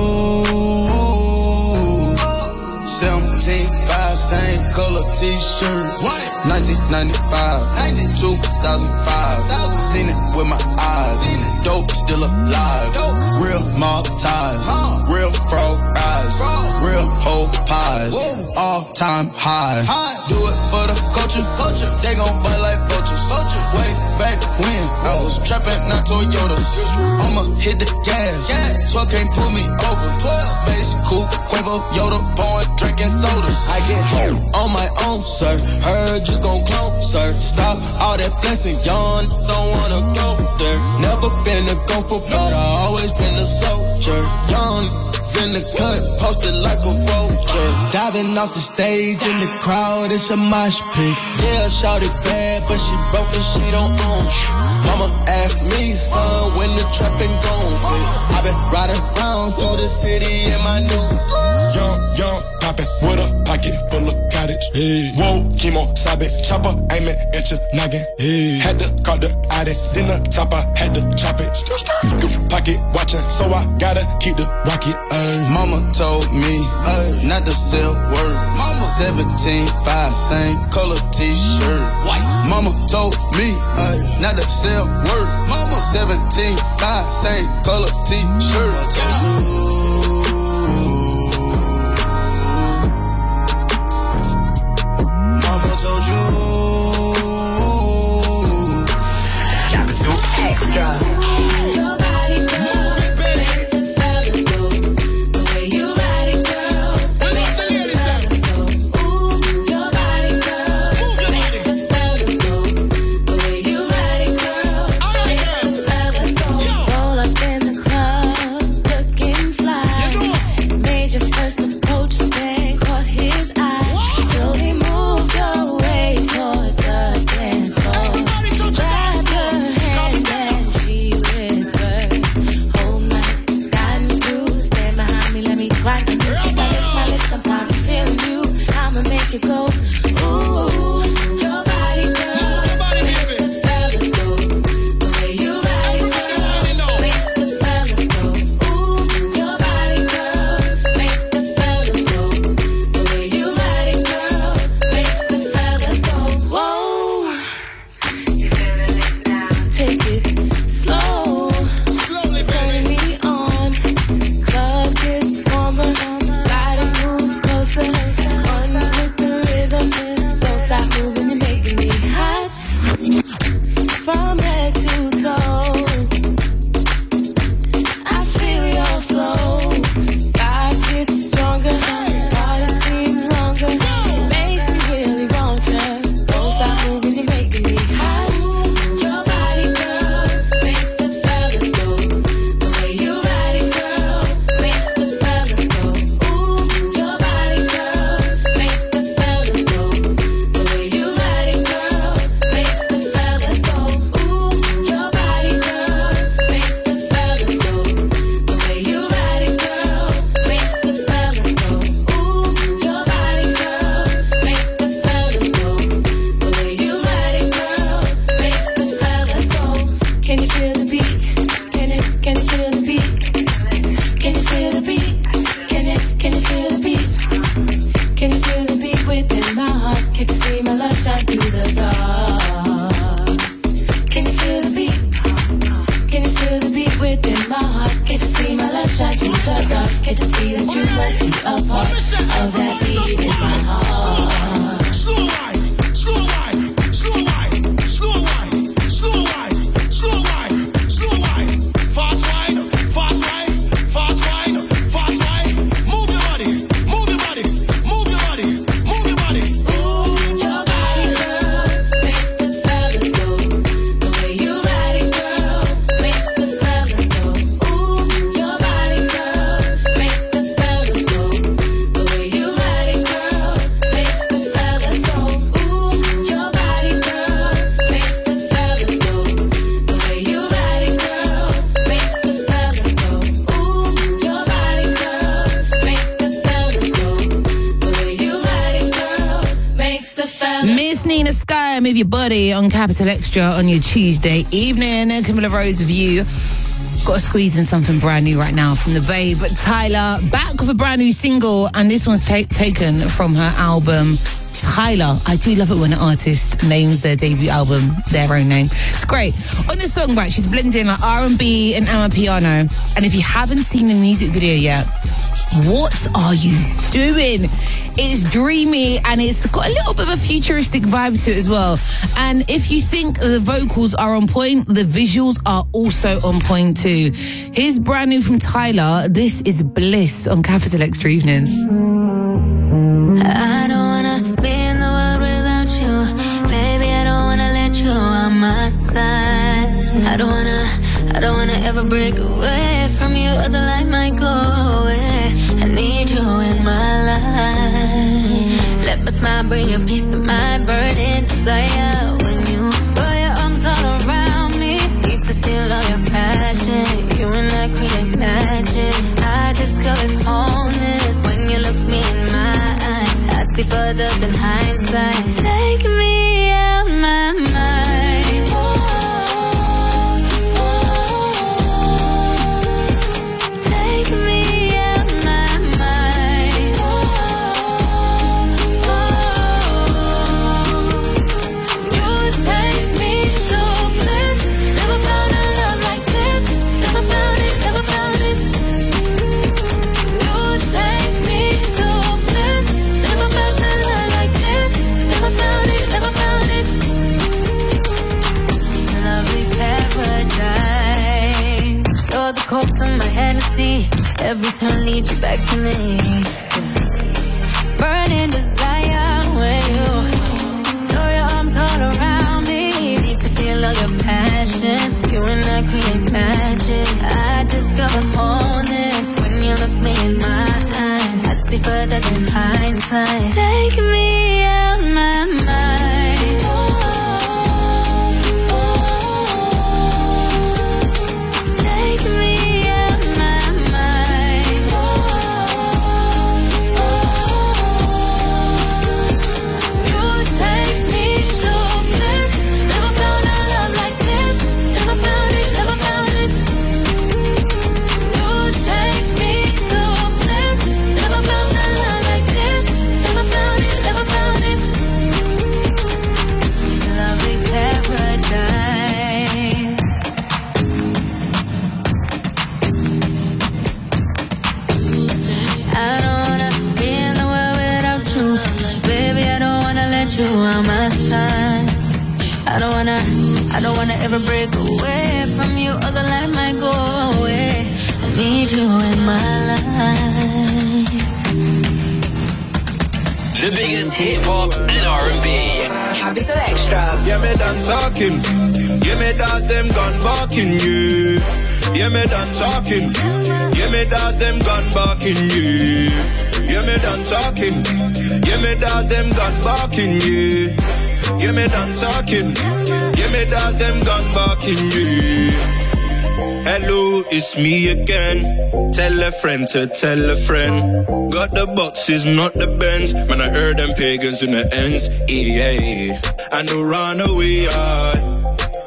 seventeen, five, same color t-shirt. What? nineteen ninety-five, two thousand five. Seen it with my eyes. Dope still alive. Real mob ties. Real frog eyes. Real whole pies. All time high. Do it for the culture. They gon' bite like vultures. Way back when I was trapping, not Toyotas. I'ma hit the gas. twelve can't pull me over. Space coupe, Quavo, Yoda, born drinking sodas. I get home on my own, sir. Heard you gon' clone, sir. Stop all that flexing, yawn. Don't wanna go there. Never been a gopher, but I always been a soldier. Young, in the cut, posted like a vulture. Diving off the stage in the crowd, it's a mosh pit. Yeah, shawty bad, but she broke and she don't own. Mama asked me, son, when the trapping gon' quit. I been riding around through the city in my new young, young, poppin' with a pocket full of cottage. Hey. Whoa, chemo, sabe, chopper, aiming at your noggin. Hey. Had to call the addict, then the top I had to chop it. Pocket watching, so I gotta keep the rocket. Ay, mama told me ay, not to sell word. Mama seventeen, five, same color t-shirt, white. Mama told me ay, not to sell word. Mama seventeen, five, same color t-shirt. I told you. Extra. feel the beat? Can you, can you feel the beat? Can you feel the beat? Can you, can you feel the beat? Can you feel the beat within my heart? Can you see my love shine through the dark? Can you feel the beat? Can you feel the beat within my heart? Can you see my love shine through the dark? Can you see that you must be a part of that beat in my heart? Slow wine, slow wine, slow wine, slow wine, slow wine, slow wine, slow wine, fast wine, fast wine, fast wine, fast wine. Move your body, move your body, move your body, move your body. Ooh, your body, girl, makes the fellas go. The way you ride it, girl, makes the fellas go. Ooh, your body, girl, makes the fellas go. The way you ride it, girl, makes the fellas go. Ooh, your body, girl, makes the fellas go. The way you ride it, girl, makes the fellas go. Ooh, your body, girl, makes the fellas go. The way you ride it, girl, makes the fellas. Miss Nina Sky, Move Your Body on Capital Extra on your Tuesday evening. Camilla Rose with you. Got to squeeze in something brand new right now from the Babe Tyler. Back with a brand new single, and this one's ta- taken from her album Tyler. I do love it when an artist names their debut album their own name. It's great. On this song, right, she's blending like R and B and Amapiano. And if you haven't seen the music video yet, what are you doing? It's dreamy and it's got a little bit of a futuristic vibe to it as well. And if you think the vocals are on point, the visuals are also on point too. Here's brand new from Tyler. This is Bliss on Capital Extra Evenings. I don't wanna be in the world without you. Baby, I don't wanna let you on my side. I don't wanna, I don't wanna ever break away from you, or the light might go away. I need you in my life. Let my smile bring you peace of my burning desire. When you throw your arms all around me, need to feel all your passion. You and I create magic. I discovered wholeness when you look me in my eyes. I see further than hindsight. Take me out my mind. Oh, oh, oh. Take me out my mind. Oh, oh, oh. You take me to bliss. Never found a love like this. Never found it, never found it. You take me to bliss. Never felt a love like this. Never found it, never found it. Lovely paradise. You're the coke to my Hennessy. Every turn leads you back to me. Burning desire when you throw your arms all around me. Need to feel all your passion. You and I create magic. I discover wholeness when you look me in my eyes. I see further than hindsight. Take me out my mind. Oh, oh, oh. Take me out my mind. Oh, oh, oh. You take me to bliss. Never found a love like this. Never found it, never found it. You take me to bliss. Never found a love like this. Never found it, never found it. Lovely paradise. I don't wanna be in the world without you. Baby, I don't wanna let you on my side. I don't wanna, I don't wanna ever break away from you, or the light might go away. I need you in my life. The biggest hip hop and R and B. Capital Extra. Yeah, me done talking. Yeah, me dog them gun barking you. Yeah, me done talking. Yeah, me dog them gun barking you. Yeah, me done talking. Yeah, me dog them gun barking you. Yeah, me done talking. Yeah, me dog them gun barking you. Hello, it's me again. Tell a friend to tell a friend. Got the boxes, not the Benz. Man, I heard them pagans in the ends. E A. I know run away, I.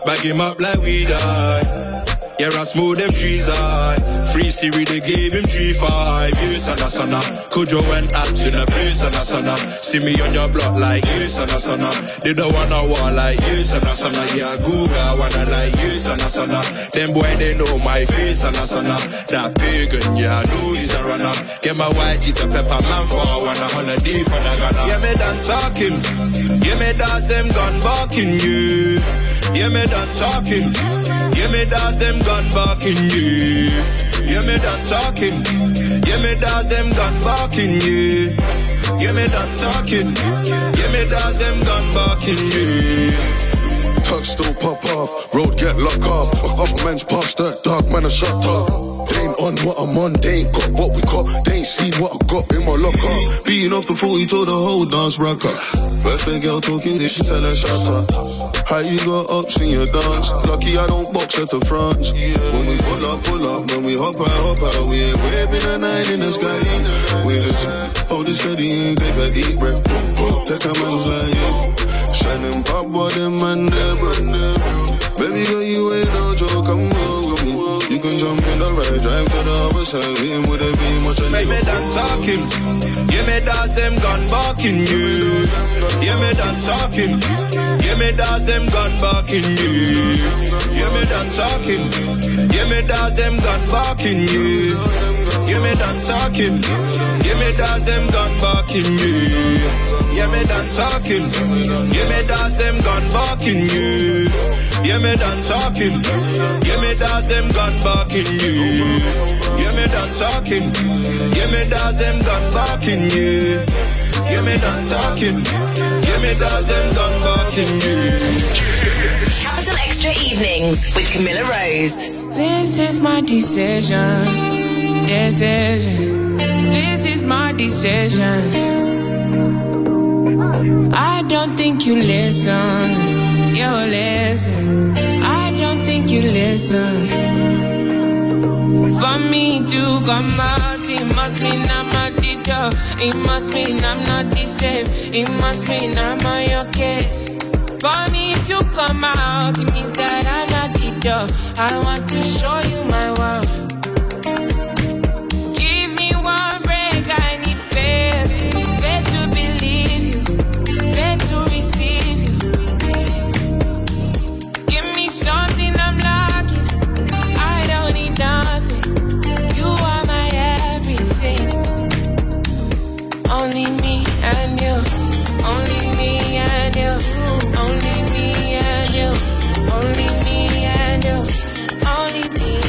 bag him up like we die. Yeah, I smooth them trees high. Free Siri, they gave him three five. You sana sana. Kujo and apps in a place sana sana. See me on your block like you sana sana. They don't wanna war like you sana sana. Yeah, Google wanna like you sana sana. Them boy they know my face sana sana. That pagan, yeah, I know he's a runner. Get my white to pepper man for one hundred deep on a gunner. Yeah, me done talking. Yeah, me dance them gun barking you. Yeah, me done talking. Yeah, me dance them gun barking you. Yeah, me done talking. Yeah, me dance them gun barking you. Yeah, me done talking. Yeah, me dance them gun barking you. Touch still pop off, road get locked off. Other men's past that dark man a shut up. They ain't on what I'm on, they ain't got what we got. They ain't seen what I got in my locker. Beating off the forty told the whole dance rocker. Birthday girl talking this, she tell her shut up. How you got ups in your dance? Lucky I don't box at the front. When we pull up, pull up, when we hop out, hop out. We ain't waving a night in the sky. We just hold it steady and take a deep breath. Take a man's like shining pop body man there, bro. Baby girl, you ain't no joke, come on with me. You can jump in the right, drive to the other side. We ain't with a beam, much I make me done talking. Yeah, me dance them gun barking you. Yeah, me done talking. Yeah, me dance them gun barking you. Yeah, me done talking. Yeah, me dance them gun barking you. Yeah, me done talking. Yeah, me dance them gun barking you. Yeah, me done talking. Yeah, me dance them gun barking you. Yeah, me done talking. Yeah, me dance them gun barking you. Yeah, me done talking. Yeah, me dance them gun barking you. Yeah, me done talking. Yeah, me dance them gun barking you. Capital Extra Evenings with Camilla Rose. This is my decision. Decision. This is my decision. I don't think you listen. You listen. I don't think you listen. For me to come out, it must mean I'm a dito. It must mean I'm not the same. It must mean I'm on your case. For me to come out, it means that I'm not dito. I want to show you my world. Give me one break, I need faith. Faith to believe you. Faith to receive you. Give me something I'm lacking. I don't need nothing. You are my everything. Only me and you. Only me and you. Only me and you. Only me and you. Only me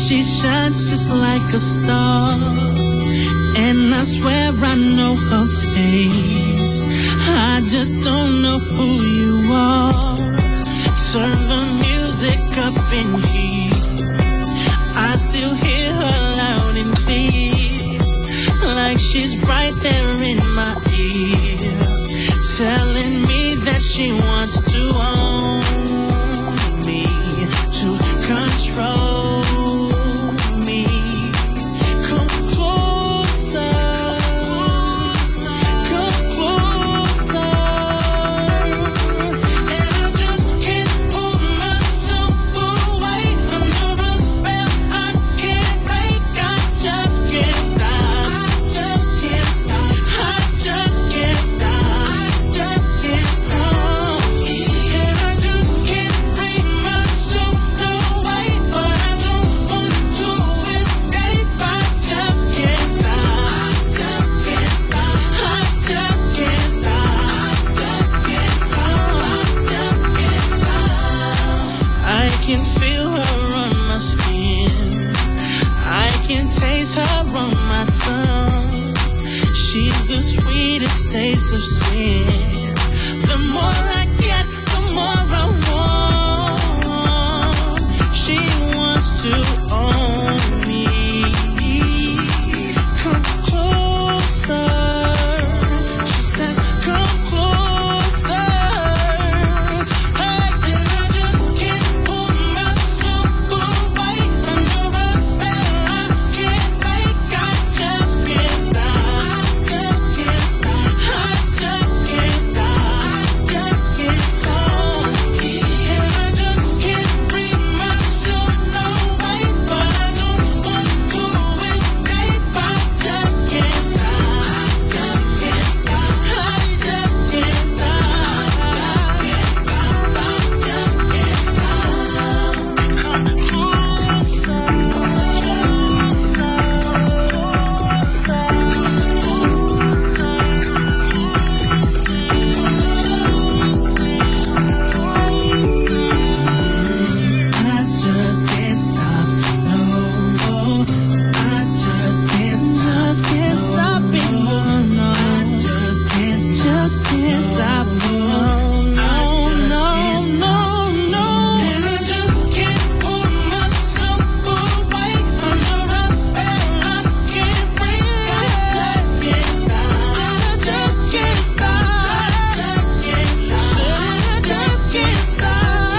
She shines just like a star, and I swear I know her face. I just don't know who you are. Turn the music up in here, I still hear her loud and clear, like she's right there in my ear, telling me that she wants to own me, to control me. Come closer, come closer, and I just can't pull myself away under a spell I can't break. I just can't stop, I just can't stop, I just can't stop, I just can't stop, and I just can't bring myself away, but I don't want to escape. I just can't stop, I just can't stop, I just can't stop, I just can't stop. I can feel her on my skin, I can taste her on my tongue. She's the sweetest taste of sin. The more I get, the more I want. She wants to own me. Come closer. She says, come closer. Hey, and I just can't pull myself away under a spell I can't break. I just can't stop, I just can't stop, I just can't stop, I just can't stop, and I just can't bring myself away, but I don't want to escape. I just can't stop, I just can't stop, I just can't stop, I just can't stop. Come closer, I just can't stop, no, I just can't stop, just can't stop it, no, no, I just can't, just can't stop, no, no, no, no, no, and I just can't pull myself away under a spell I can't break. I just can't stop, I just can't stop, I just can't stop, I just can't stop,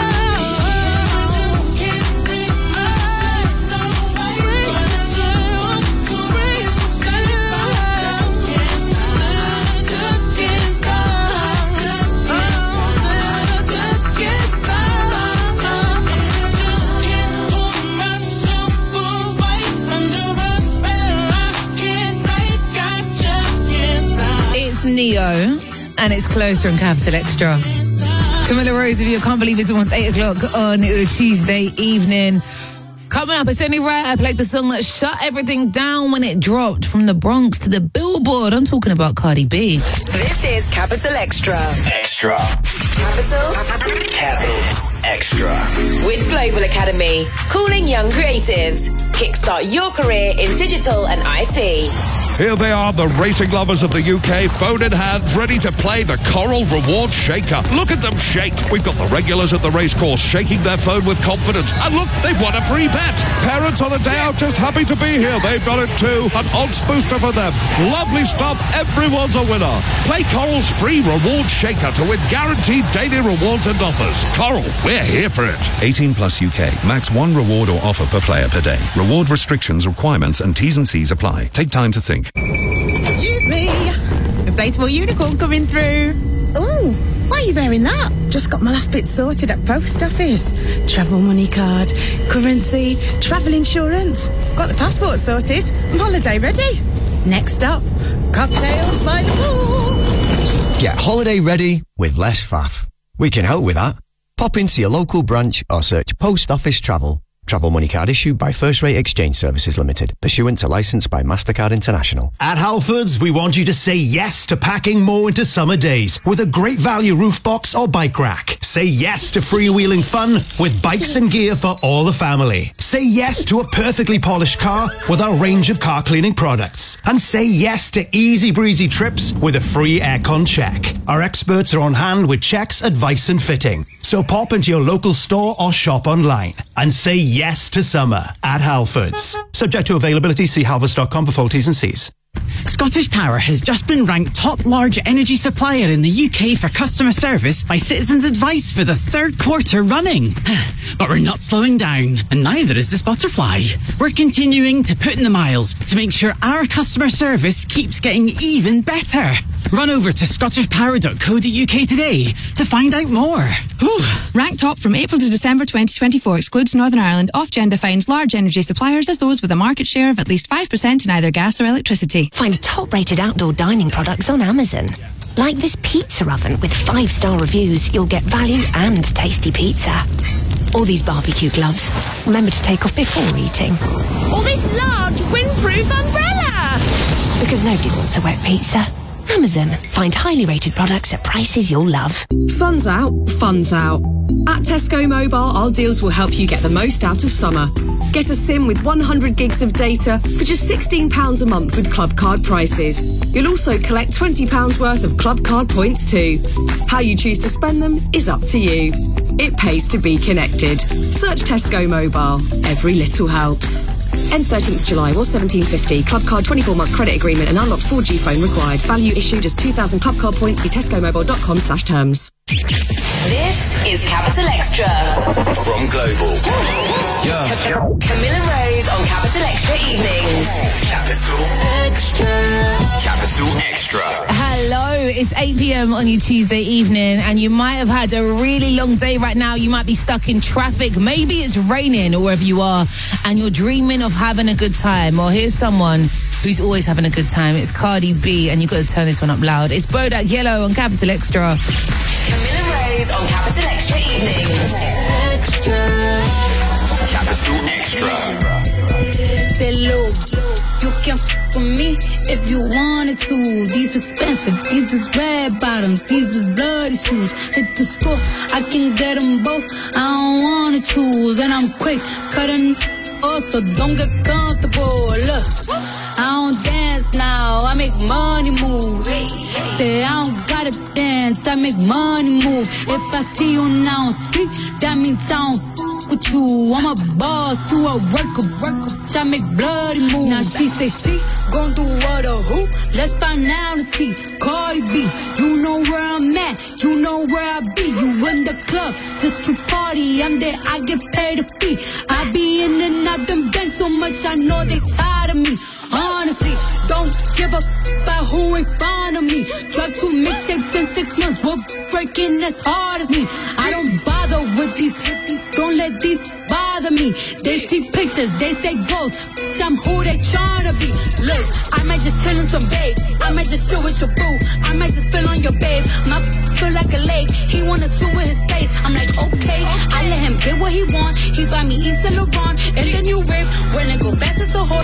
I just can't bring myself away, but I just want to escape. I just can't stop, I just can't stop, I just can't stop, I just can't stop, and I just can't pull myself away under a spell I can't break. I just can't stop. It's Neo, and it's Closer on Capital Extra. Camilla Rose with you. I can't believe it's almost eight o'clock on a Tuesday evening. Coming up, it's only right I played the song that shut everything down when it dropped from the Bronx to the Billboard. I'm talking about Cardi B. This is Capital Extra. Extra. Capital. Capital Extra. With Global Academy, calling young creatives. Kickstart your career in digital and I T. Here they are, the racing lovers of the U K, phone in hand, ready to play the Coral Reward Shaker. Look at them shake. We've got the regulars at the racecourse shaking their phone with confidence. And look, they've won a free bet. Parents on a day out just happy to be here. They've done it too. An odds booster for them. Lovely stuff. Everyone's a winner. Play Coral's free Reward Shaker to win guaranteed daily rewards and offers. Coral, we're here for it. eighteen plus U K. Max one reward or offer per player per day. Reward restrictions, requirements and T's and C's apply. Take time to think. Excuse me. Inflatable unicorn coming through. Ooh, why are you wearing that? Just got my last bit sorted at post office. Travel money card, currency, travel insurance. Got the passport sorted. I'm holiday ready. Next stop, cocktails by the pool. Get holiday ready with less faff. We can help with that. Pop into your local branch or search Post Office Travel. Travel money card issued by First Rate Exchange Services Limited, pursuant to licence by MasterCard International. At Halfords, we want you to say yes to packing more into summer days with a great value roof box or bike rack. Say yes to freewheeling fun with bikes and gear for all the family. Say yes to a perfectly polished car with our range of car cleaning products. And say yes to easy breezy trips with a free aircon check. Our experts are on hand with checks, advice and fitting. So pop into your local store or shop online and say yes to summer at Halfords. Subject to availability, see halfords dot com for full T's and C's. Scottish Power has just been ranked top large energy supplier in the U K for customer service by Citizens Advice for the third quarter running. But we're not slowing down, and neither is the Spotterfly. We're continuing to put in the miles to make sure our customer service keeps getting even better. Run over to scottish power dot co dot U K today to find out more. Whew. Ranked top from April to December twenty twenty-four excludes Northern Ireland. Ofgem defines large energy suppliers as those with a market share of at least five percent in either gas or electricity. Find top-rated outdoor dining products on Amazon. Like this pizza oven with five-star reviews, you'll get value and tasty pizza. All these barbecue gloves. Remember to take off before eating. All this large windproof umbrella! Because nobody wants a wet pizza. Amazon. Find highly rated products at prices you'll love. Sun's out, fun's out. At Tesco Mobile, our deals will help you get the most out of summer. Get a SIM with one hundred gigs of data for just sixteen pounds a month with Club Card prices. You'll also collect twenty pounds worth of Club Card points too. How you choose to spend them is up to you. It pays to be connected. Search Tesco Mobile. Every little helps. Ends thirteenth of July, was seventeen fifty. Club Card twenty-four month credit agreement and unlocked four G phone required. Value issued as two thousand Club Card points. See tesco mobile dot com slash terms. This is Capital Extra. From Global. Yeah. Cam- Camilla Rose on Capital Extra Evenings. Capital Extra. Capital Extra. Hello, it's eight p.m. on your Tuesday evening, and you might have had a really long day right now. You might be stuck in traffic. Maybe it's raining wherever you are, and you're dreaming of having a good time. Or here's someone who's always having a good time. It's Cardi B, and you've got to turn this one up loud. It's Bodak Yellow on Capital Extra. Camilla Rose on Capital Extra Evenings. Extra. Capital Extra. Hello, you can f with me if you wanted to. These expensive, these is red bottoms, these is bloody shoes. Hit the store, I can get them both. I don't wanna choose, and I'm quick cutting off, so don't get comfortable. Look, I don't dance now, I make money move. Say I don't gotta dance, I make money move. If I see you now speak, that means I don't with you. I'm a boss who a worker, worker. I make bloody moves. Now she say she gon' do what or who? Let's find out and see. Cardi B, you know where I'm at, you know where I be. You in the club just to party, and there I get paid a fee. I be in and out them bands so much I know they tired of me. Honestly, don't give a about who in front of me. Drop two mixtapes in six months, we're breaking as hard as me. I don't bother with these hippies, don't let these bother me. They see pictures, they say ghosts, bitch, I'm who they tryna be. Look, I might just chill in some babe, I might just chill with your boo, I might just spill on your babe. My feel like a lake, he wanna swim with his face. I'm like, okay, I let him get what he want. He buy me East and Laurent, and then you rip, when it go back to the whole